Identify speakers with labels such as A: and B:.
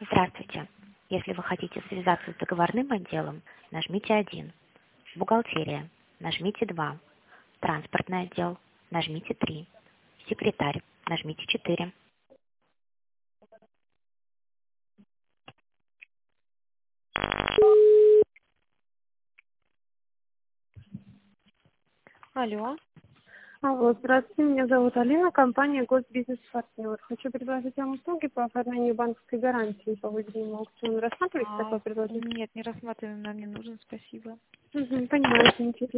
A: Здравствуйте. Если вы хотите связаться с договорным отделом, нажмите 1. Бухгалтерия. Нажмите 2. Транспортный отдел. Нажмите 3. Секретарь. Нажмите 4. Алло.
B: Алло, здравствуйте, меня зовут Алина, компания Госбизнес-партнер. Хочу предложить вам услуги по оформлению банковской гарантии по выделенному аукциону. Рассматриваете такое предложение?
A: Нет, не рассматриваем, нам не нужен, спасибо.
B: Понимаю, интересно.